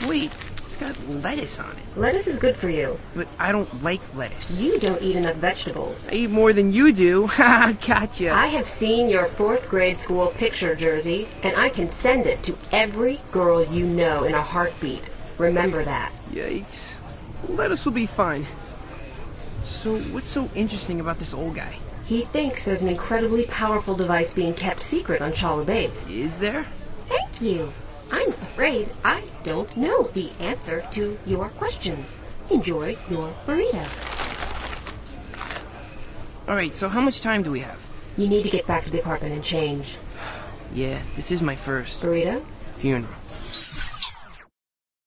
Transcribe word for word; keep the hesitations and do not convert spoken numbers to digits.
Wait, it's got lettuce on it. Lettuce is good for you. But I don't like lettuce. You don't eat enough vegetables. I eat more than you do. Ha, gotcha. I have seen your fourth grade school picture jersey, and I can send it to every girl you know in a heartbeat. Remember that. Yikes. Lettuce will be fine. So what's so interesting about this old guy? He thinks there's an incredibly powerful device being kept secret on Chala Base. Is there? Thank you. I'm afraid I don't know the answer to your question. Enjoy your burrito. Alright, so how much time do we have? You need to get back to the apartment and change. Yeah, this is my first Burrito? funeral.